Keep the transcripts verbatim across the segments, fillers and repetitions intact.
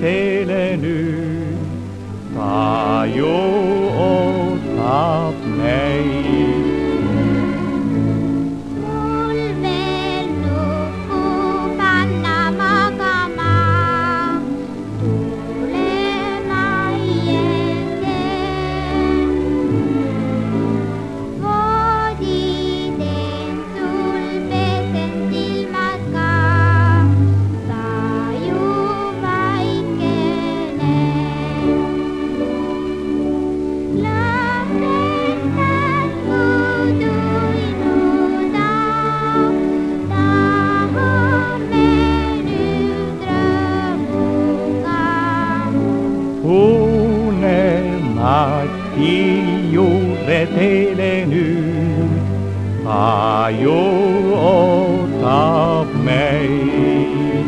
teele nüüd, ta ju ootab meid. Mul veel nuppu panna magama, tulen aieke. Voodi teen sul, pesen silmad ka, sa ju vaikene. Lõpetan uduinuda, tahame nüüd rõõmuga. Unemati juurde teele nüüd, ta ju ootab meid.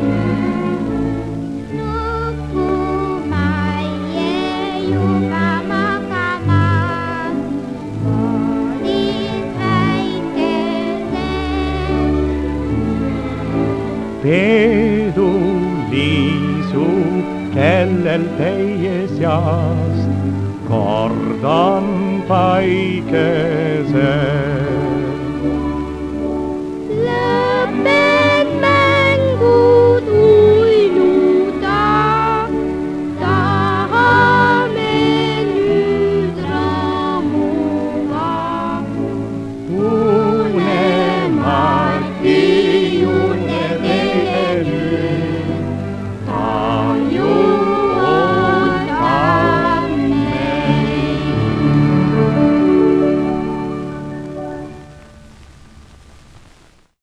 Nukkuma jäi juba magamas, voodis väikeses. Peedu liisub kellel teie seast, kordan paikeses.